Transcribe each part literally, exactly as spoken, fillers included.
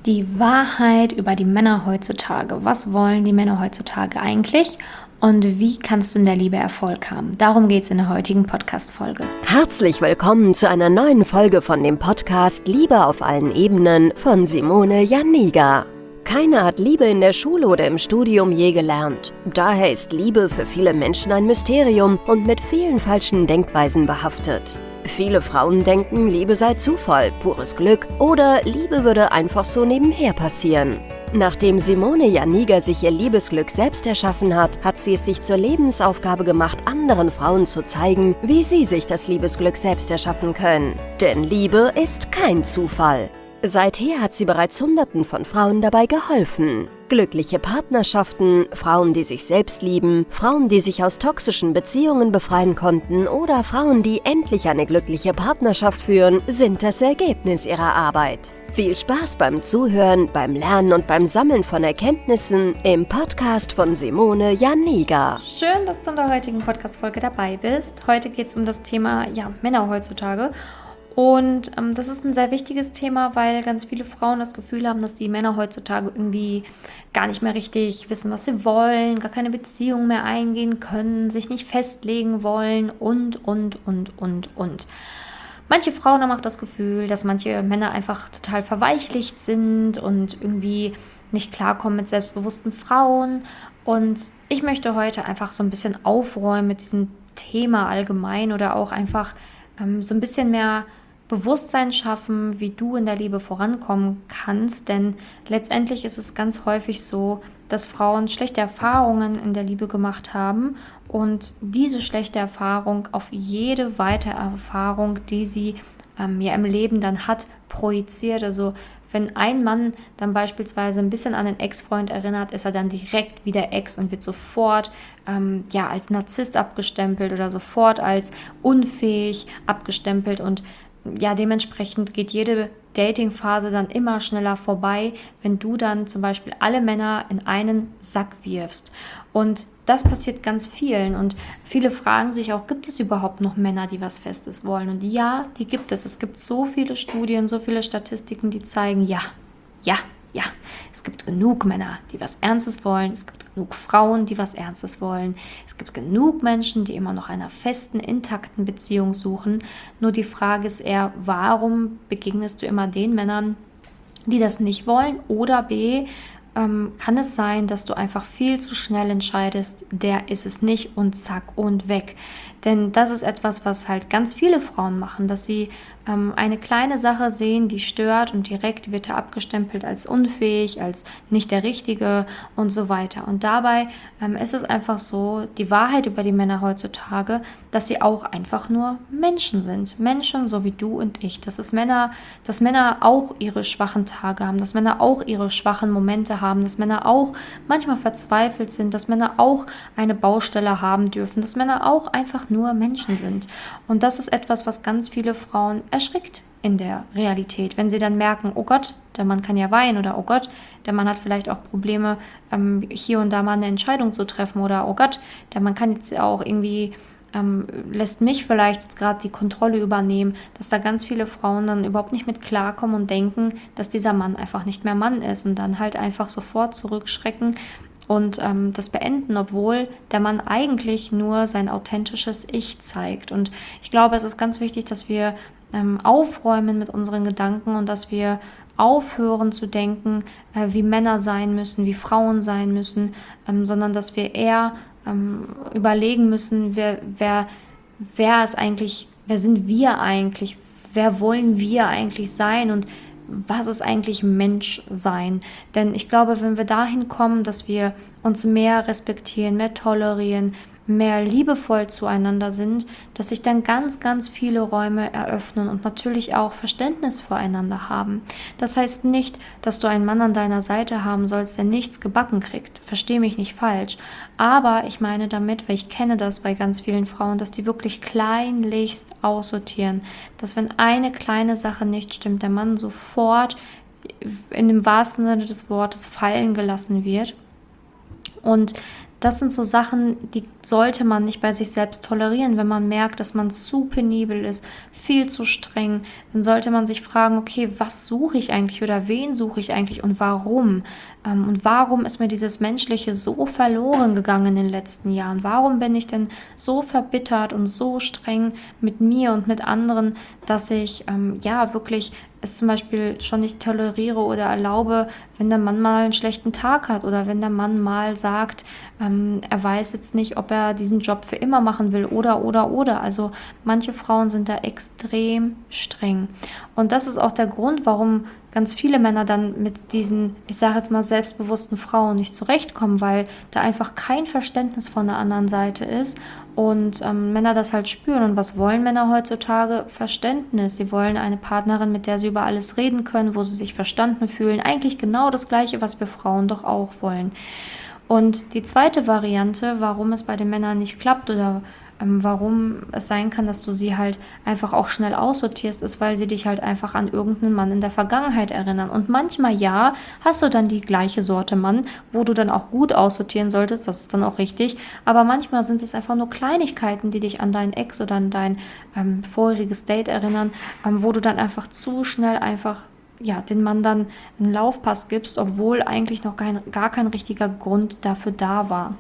Die Wahrheit über die Männer heutzutage. Was wollen die Männer heutzutage eigentlich? Und wie kannst du in der Liebe Erfolg haben? Darum geht es in der heutigen Podcast-Folge. Herzlich willkommen zu einer neuen Folge von dem Podcast Liebe auf allen Ebenen von Simone Janiga. Keiner hat Liebe in der Schule oder im Studium je gelernt. Daher ist Liebe für viele Menschen ein Mysterium und mit vielen falschen Denkweisen behaftet. Viele Frauen denken, Liebe sei Zufall, pures Glück oder Liebe würde einfach so nebenher passieren. Nachdem Simone Janiga sich ihr Liebesglück selbst erschaffen hat, hat sie es sich zur Lebensaufgabe gemacht, anderen Frauen zu zeigen, wie sie sich das Liebesglück selbst erschaffen können. Denn Liebe ist kein Zufall. Seither hat sie bereits Hunderten von Frauen dabei geholfen. Glückliche Partnerschaften, Frauen, die sich selbst lieben, Frauen, die sich aus toxischen Beziehungen befreien konnten oder Frauen, die endlich eine glückliche Partnerschaft führen, sind das Ergebnis ihrer Arbeit. Viel Spaß beim Zuhören, beim Lernen und beim Sammeln von Erkenntnissen im Podcast von Simone Janiga. Schön, dass du in der heutigen Podcast-Folge dabei bist. Heute geht es um das Thema ja, Männer heutzutage. Und ähm, das ist ein sehr wichtiges Thema, weil ganz viele Frauen das Gefühl haben, dass die Männer heutzutage irgendwie gar nicht mehr richtig wissen, was sie wollen, gar keine Beziehung mehr eingehen können, sich nicht festlegen wollen und, und, und, und, und. Manche Frauen haben auch das Gefühl, dass manche Männer einfach total verweichlicht sind und irgendwie nicht klarkommen mit selbstbewussten Frauen. Und ich möchte heute einfach so ein bisschen aufräumen mit diesem Thema allgemein oder auch einfach ähm, so ein bisschen mehr Bewusstsein schaffen, wie du in der Liebe vorankommen kannst, denn letztendlich ist es ganz häufig so, dass Frauen schlechte Erfahrungen in der Liebe gemacht haben und diese schlechte Erfahrung auf jede weitere Erfahrung, die sie ähm, ja im Leben dann hat, projiziert. Also wenn ein Mann dann beispielsweise ein bisschen an den Ex-Freund erinnert, ist er dann direkt wieder Ex und wird sofort ähm, ja, als Narzisst abgestempelt oder sofort als unfähig abgestempelt und ja, dementsprechend geht jede Dating-Phase dann immer schneller vorbei, wenn du dann zum Beispiel alle Männer in einen Sack wirfst. Und das passiert ganz vielen und viele fragen sich auch, gibt es überhaupt noch Männer, die was Festes wollen? Und ja, die gibt es. Es gibt so viele Studien, so viele Statistiken, die zeigen, ja, ja, ja, es gibt genug Männer, die was Ernstes wollen. Es gibt genug Frauen, die was Ernstes wollen. Es gibt genug Menschen, die immer noch einer festen, intakten Beziehung suchen. Nur die Frage ist eher, warum begegnest du immer den Männern, die das nicht wollen? Oder B, ähm, kann es sein, dass du einfach viel zu schnell entscheidest, der ist es nicht und zack und weg. Denn das ist etwas, was halt ganz viele Frauen machen, dass sie ähm, eine kleine Sache sehen, die stört und direkt wird er abgestempelt als unfähig, als nicht der Richtige und so weiter. Und dabei ähm, ist es einfach so, die Wahrheit über die Männer heutzutage, dass sie auch einfach nur Menschen sind. Menschen so wie du und ich. Dass es Männer, dass Männer auch ihre schwachen Tage haben, dass Männer auch ihre schwachen Momente haben, dass Männer auch manchmal verzweifelt sind, dass Männer auch eine Baustelle haben dürfen, dass Männer auch einfach nur Menschen sind. Und das ist etwas, was ganz viele Frauen erschrickt in der Realität, wenn sie dann merken, oh Gott, der Mann kann ja weinen oder oh Gott, der Mann hat vielleicht auch Probleme, ähm, hier und da mal eine Entscheidung zu treffen oder oh Gott, der Mann kann jetzt auch irgendwie, ähm, lässt mich vielleicht jetzt gerade die Kontrolle übernehmen, dass da ganz viele Frauen dann überhaupt nicht mit klarkommen und denken, dass dieser Mann einfach nicht mehr Mann ist und dann halt einfach sofort zurückschrecken und ähm, das beenden, obwohl der Mann eigentlich nur sein authentisches Ich zeigt. Und ich glaube, es ist ganz wichtig, dass wir ähm, aufräumen mit unseren Gedanken und dass wir aufhören zu denken, äh, wie Männer sein müssen, wie Frauen sein müssen, ähm, sondern dass wir eher ähm, überlegen müssen, wer, wer, wer ist eigentlich, wer sind wir eigentlich, wer wollen wir eigentlich sein und was ist eigentlich Menschsein? Denn ich glaube, wenn wir dahin kommen, dass wir uns mehr respektieren, mehr tolerieren, mehr liebevoll zueinander sind, dass sich dann ganz, ganz viele Räume eröffnen und natürlich auch Verständnis voreinander haben. Das heißt nicht, dass du einen Mann an deiner Seite haben sollst, der nichts gebacken kriegt. Versteh mich nicht falsch. Aber ich meine damit, weil ich kenne das bei ganz vielen Frauen, dass die wirklich kleinlichst aussortieren. Dass wenn eine kleine Sache nicht stimmt, der Mann sofort in dem wahrsten Sinne des Wortes fallen gelassen wird. Und das sind so Sachen, die sollte man nicht bei sich selbst tolerieren. Wenn man merkt, dass man zu penibel ist, viel zu streng, dann sollte man sich fragen, okay, was suche ich eigentlich oder wen suche ich eigentlich und warum? Ähm, und warum ist mir dieses Menschliche so verloren gegangen in den letzten Jahren? Warum bin ich denn so verbittert und so streng mit mir und mit anderen, dass ich ähm, ja wirklich es zum Beispiel schon nicht toleriere oder erlaube, wenn der Mann mal einen schlechten Tag hat oder wenn der Mann mal sagt, ähm, er weiß jetzt nicht, ob er diesen Job für immer machen will oder, oder, oder. Also manche Frauen sind da extrem streng. Und das ist auch der Grund, warum ganz viele Männer dann mit diesen, ich sage jetzt mal, selbstbewussten Frauen nicht zurechtkommen, weil da einfach kein Verständnis von der anderen Seite ist und ähm, Männer das halt spüren. Und was wollen Männer heutzutage? Verständnis. Sie wollen eine Partnerin, mit der sie über alles reden können, wo sie sich verstanden fühlen. Eigentlich genau das Gleiche, was wir Frauen doch auch wollen. Und die zweite Variante, warum es bei den Männern nicht klappt oder ähm, warum es sein kann, dass du sie halt einfach auch schnell aussortierst, ist, weil sie dich halt einfach an irgendeinen Mann in der Vergangenheit erinnern. Und manchmal, ja, hast du dann die gleiche Sorte Mann, wo du dann auch gut aussortieren solltest, das ist dann auch richtig. Aber manchmal sind es einfach nur Kleinigkeiten, die dich an deinen Ex oder an dein ähm, vorheriges Date erinnern, ähm, wo du dann einfach zu schnell einfach ja, den Mann dann einen Laufpass gibst, obwohl eigentlich noch kein, gar kein richtiger Grund dafür da war.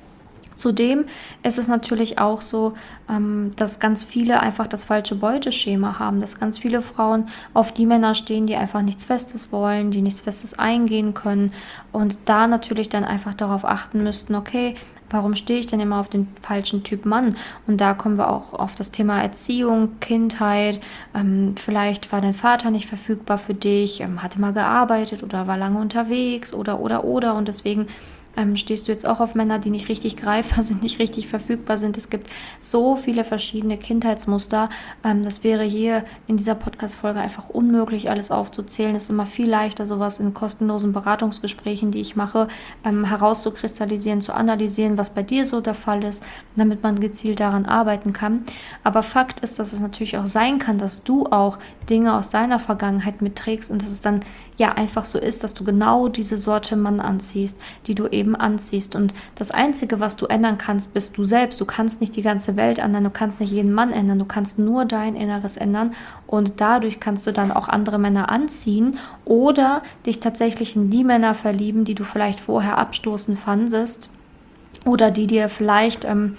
Zudem ist es natürlich auch so, ähm, dass ganz viele einfach das falsche Beuteschema haben, dass ganz viele Frauen auf die Männer stehen, die einfach nichts Festes wollen, die nichts Festes eingehen können und da natürlich dann einfach darauf achten müssten, okay, warum stehe ich denn immer auf den falschen Typ Mann? Und da kommen wir auch auf das Thema Erziehung, Kindheit. Ähm, vielleicht war dein Vater nicht verfügbar für dich, ähm, hat immer gearbeitet oder war lange unterwegs oder, oder, oder. Und deswegen ähm, stehst du jetzt auch auf Männer, die nicht richtig greifbar sind, nicht richtig verfügbar sind. Es gibt so viele verschiedene Kindheitsmuster. Ähm, das wäre hier in dieser Podcast-Folge einfach unmöglich, alles aufzuzählen. Es ist immer viel leichter, sowas in kostenlosen Beratungsgesprächen, die ich mache, ähm, herauszukristallisieren, zu analysieren, was bei dir so der Fall ist, damit man gezielt daran arbeiten kann. Aber Fakt ist, dass es natürlich auch sein kann, dass du auch Dinge aus deiner Vergangenheit mitträgst und dass es dann ja einfach so ist, dass du genau diese Sorte Mann anziehst, die du eben anziehst. Und das Einzige, was du ändern kannst, bist du selbst. Du kannst nicht die ganze Welt ändern, du kannst nicht jeden Mann ändern, du kannst nur dein Inneres ändern und dadurch kannst du dann auch andere Männer anziehen oder dich tatsächlich in die Männer verlieben, die du vielleicht vorher abstoßend fandest oder die dir vielleicht ähm,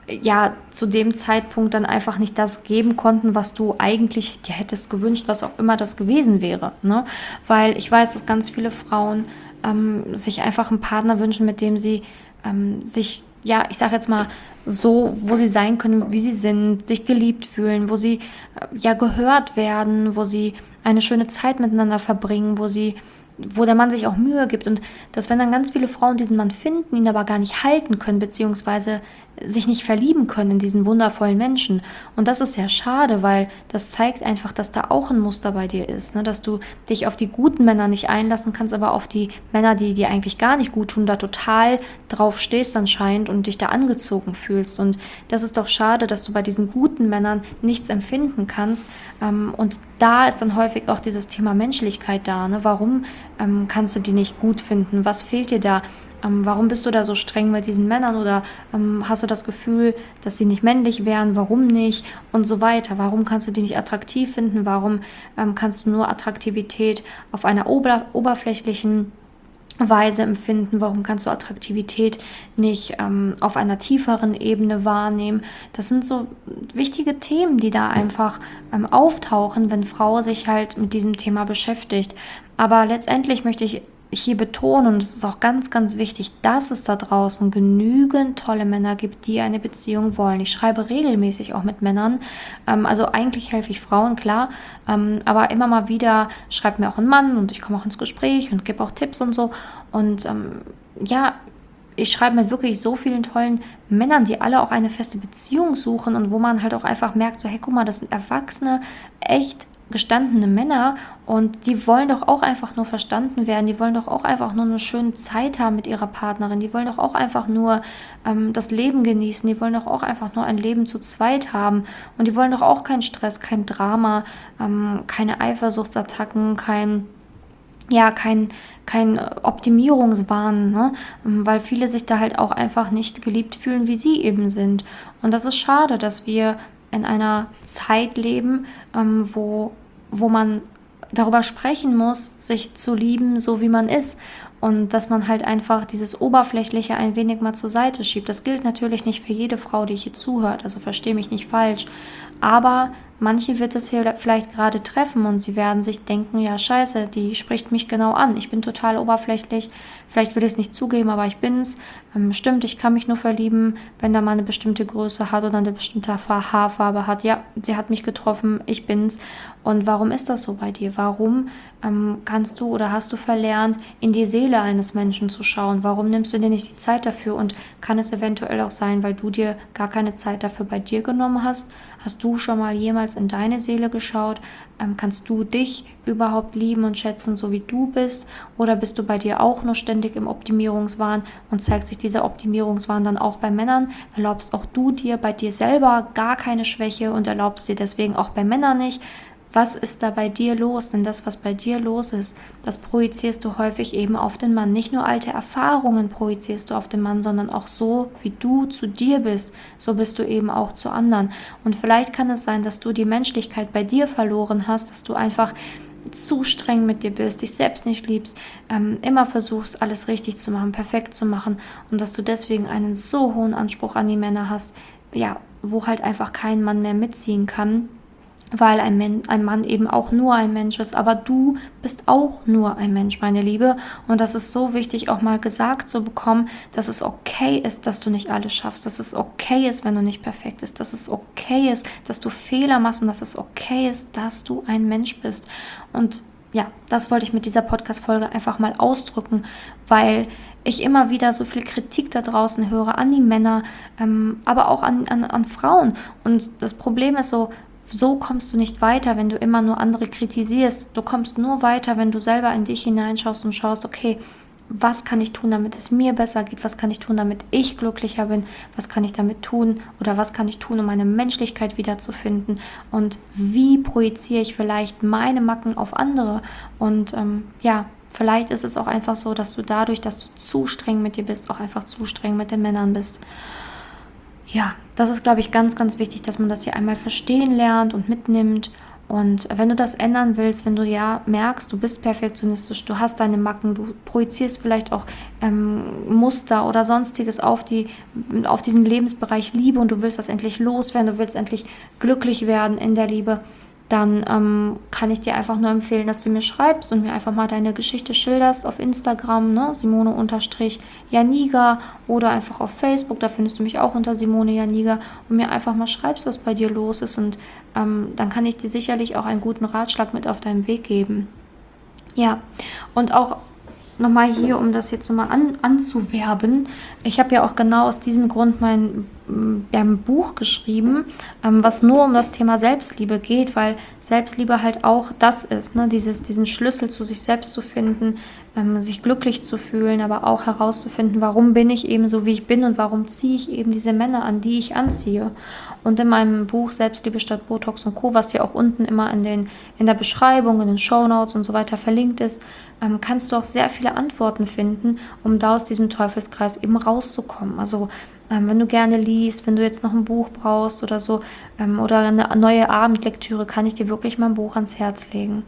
ja zu dem Zeitpunkt dann einfach nicht das geben konnten, was du eigentlich dir hättest gewünscht, was auch immer das gewesen wäre. Ne? Weil ich weiß, dass ganz viele Frauen ähm, sich einfach einen Partner wünschen, mit dem sie ähm, sich, ja, ich sage jetzt mal, so, wo sie sein können, wie sie sind, sich geliebt fühlen, wo sie äh, ja gehört werden, wo sie eine schöne Zeit miteinander verbringen, wo sie wo der Mann sich auch Mühe gibt und dass wenn dann ganz viele Frauen diesen Mann finden, ihn aber gar nicht halten können, beziehungsweise sich nicht verlieben können in diesen wundervollen Menschen. Und das ist sehr schade, weil das zeigt einfach, dass da auch ein Muster bei dir ist, ne? Dass du dich auf die guten Männer nicht einlassen kannst, aber auf die Männer, die dir eigentlich gar nicht gut tun, da total drauf stehst anscheinend und dich da angezogen fühlst. Und das ist doch schade, dass du bei diesen guten Männern nichts empfinden kannst. Und da ist dann häufig auch dieses Thema Menschlichkeit da, ne? Warum ähm, kannst du die nicht gut finden? Was fehlt dir da? Ähm, warum bist du da so streng mit diesen Männern? Oder ähm, hast du das Gefühl, dass sie nicht männlich wären? Warum nicht? Und so weiter. Warum kannst du die nicht attraktiv finden? Warum ähm, kannst du nur Attraktivität auf einer ober- oberflächlichen Weise empfinden? Warum kannst du Attraktivität nicht ähm, auf einer tieferen Ebene wahrnehmen? Das sind so wichtige Themen, die da einfach ähm, auftauchen, wenn Frau sich halt mit diesem Thema beschäftigt. Aber letztendlich möchte ich hier betonen, und es ist auch ganz, ganz wichtig, dass es da draußen genügend tolle Männer gibt, die eine Beziehung wollen. Ich schreibe regelmäßig auch mit Männern, ähm, also eigentlich helfe ich Frauen, klar, ähm, aber immer mal wieder schreibt mir auch ein Mann und ich komme auch ins Gespräch und gebe auch Tipps und so und ähm, ja, ich schreibe mit wirklich so vielen tollen Männern, die alle auch eine feste Beziehung suchen und wo man halt auch einfach merkt, so hey, guck mal, das sind erwachsene, echt gestandene Männer und die wollen doch auch einfach nur verstanden werden, die wollen doch auch einfach nur eine schöne Zeit haben mit ihrer Partnerin, die wollen doch auch einfach nur ähm, das Leben genießen, die wollen doch auch einfach nur ein Leben zu zweit haben und die wollen doch auch keinen Stress, kein Drama, ähm, keine Eifersuchtsattacken, kein ja, kein, kein Optimierungswahn, ne? Weil viele sich da halt auch einfach nicht geliebt fühlen, wie sie eben sind. Und das ist schade, dass wir in einer Zeit leben, ähm, wo, wo man darüber sprechen muss, sich zu lieben, so wie man ist. Und dass man halt einfach dieses Oberflächliche ein wenig mal zur Seite schiebt. Das gilt natürlich nicht für jede Frau, die hier zuhört, also verstehe mich nicht falsch. Aber manche wird es hier vielleicht gerade treffen und sie werden sich denken, ja scheiße, die spricht mich genau an. Ich bin total oberflächlich, vielleicht will ich es nicht zugeben, aber ich bin's. Ähm, stimmt, ich kann mich nur verlieben, wenn da mal eine bestimmte Größe hat oder eine bestimmte Haarfarbe hat. Ja, sie hat mich getroffen, ich bin's. Und warum ist das so bei dir? Warum ähm, kannst du oder hast du verlernt, in die Seele eines Menschen zu schauen? Warum nimmst du dir nicht die Zeit dafür? Und kann es eventuell auch sein, weil du dir gar keine Zeit dafür bei dir genommen hast? Hast du schon mal jemals in deine Seele geschaut? Ähm, kannst du dich überhaupt lieben und schätzen, so wie du bist? Oder bist du bei dir auch nur ständig im Optimierungswahn und zeigt sich dieser Optimierungswahn dann auch bei Männern? Erlaubst auch du dir bei dir selber gar keine Schwäche und erlaubst dir deswegen auch bei Männern nicht? Was ist da bei dir los? Denn das, was bei dir los ist, das projizierst du häufig eben auf den Mann. Nicht nur alte Erfahrungen projizierst du auf den Mann, sondern auch so, wie du zu dir bist, so bist du eben auch zu anderen. Und vielleicht kann es sein, dass du die Menschlichkeit bei dir verloren hast, dass du einfach zu streng mit dir bist, dich selbst nicht liebst, ähm, immer versuchst, alles richtig zu machen, perfekt zu machen und dass du deswegen einen so hohen Anspruch an die Männer hast, ja, wo halt einfach kein Mann mehr mitziehen kann. Weil ein, Men- ein Mann eben auch nur ein Mensch ist, aber du bist auch nur ein Mensch, meine Liebe. Und das ist so wichtig, auch mal gesagt zu bekommen, dass es okay ist, dass du nicht alles schaffst, dass es okay ist, wenn du nicht perfekt bist, dass es okay ist, dass du Fehler machst und dass es okay ist, dass du ein Mensch bist. Und ja, das wollte ich mit dieser Podcast-Folge einfach mal ausdrücken, weil ich immer wieder so viel Kritik da draußen höre an die Männer, ähm, aber auch an, an, an Frauen. Und das Problem ist so, So kommst du nicht weiter, wenn du immer nur andere kritisierst. Du kommst nur weiter, wenn du selber in dich hineinschaust und schaust, okay, was kann ich tun, damit es mir besser geht? Was kann ich tun, damit ich glücklicher bin? Was kann ich damit tun oder was kann ich tun, um meine Menschlichkeit wiederzufinden? Und wie projiziere ich vielleicht meine Macken auf andere? Und ähm, ja, vielleicht ist es auch einfach so, dass du dadurch, dass du zu streng mit dir bist, auch einfach zu streng mit den Männern bist. Ja, das ist, glaube ich, ganz, ganz wichtig, dass man das hier einmal verstehen lernt und mitnimmt. Und wenn du das ändern willst, wenn du ja merkst, du bist perfektionistisch, du hast deine Macken, du projizierst vielleicht auch ähm, Muster oder Sonstiges auf, die, auf diesen Lebensbereich Liebe und du willst das endlich loswerden, du willst endlich glücklich werden in der Liebe, dann ähm, kann ich dir einfach nur empfehlen, dass du mir schreibst und mir einfach mal deine Geschichte schilderst auf Instagram, ne, Simone-Janiga oder einfach auf Facebook, da findest du mich auch unter Simone Janiga und mir einfach mal schreibst, was bei dir los ist und ähm, dann kann ich dir sicherlich auch einen guten Ratschlag mit auf deinen Weg geben. Ja, und auch nochmal hier, um das jetzt nochmal an, anzuwerben. Ich habe ja auch genau aus diesem Grund mein ja, ein Buch geschrieben, ähm, was nur um das Thema Selbstliebe geht, weil Selbstliebe halt auch das ist, ne? Dieses, diesen Schlüssel zu sich selbst zu finden, ähm, sich glücklich zu fühlen, aber auch herauszufinden, warum bin ich eben so, wie ich bin und warum ziehe ich eben diese Männer an, die ich anziehe. Und in meinem Buch Selbstliebe statt Botox und Co., was ja auch unten immer in, den, in der Beschreibung, in den Shownotes und so weiter verlinkt ist, ähm, kannst du auch sehr viele Antworten finden, um da aus diesem Teufelskreis eben rauszukommen. Also Ähm, wenn du gerne liest, wenn du jetzt noch ein Buch brauchst oder so ähm, oder eine neue Abendlektüre, kann ich dir wirklich mein Buch ans Herz legen.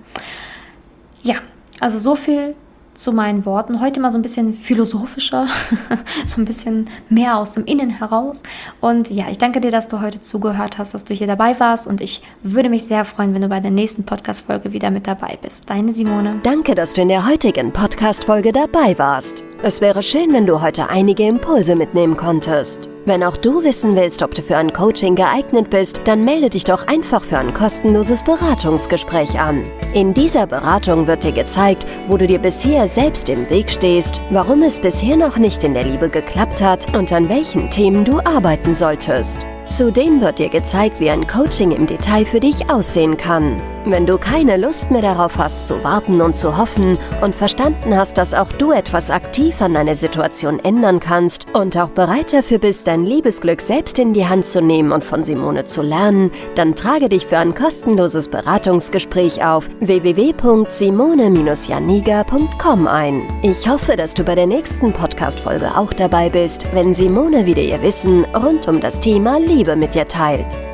Ja, also so viel zu meinen Worten. Heute mal so ein bisschen philosophischer, so ein bisschen mehr aus dem Innen heraus. Und ja, ich danke dir, dass du heute zugehört hast, dass du hier dabei warst. Und ich würde mich sehr freuen, wenn du bei der nächsten Podcast-Folge wieder mit dabei bist. Deine Simone. Danke, dass du in der heutigen Podcast-Folge dabei warst. Es wäre schön, wenn du heute einige Impulse mitnehmen konntest. Wenn auch du wissen willst, ob du für ein Coaching geeignet bist, dann melde dich doch einfach für ein kostenloses Beratungsgespräch an. In dieser Beratung wird dir gezeigt, wo du dir bisher selbst im Weg stehst, warum es bisher noch nicht in der Liebe geklappt hat und an welchen Themen du arbeiten solltest. Zudem wird dir gezeigt, wie ein Coaching im Detail für dich aussehen kann. Wenn du keine Lust mehr darauf hast, zu warten und zu hoffen und verstanden hast, dass auch du etwas aktiv an deiner Situation ändern kannst und auch bereit dafür bist, dein Liebesglück selbst in die Hand zu nehmen und von Simone zu lernen, dann trage dich für ein kostenloses Beratungsgespräch auf w w w punkt simone janiga punkt com ein. Ich hoffe, dass du bei der nächsten Podcast-Folge auch dabei bist, wenn Simone wieder ihr Wissen rund um das Thema Liebe mit dir teilt.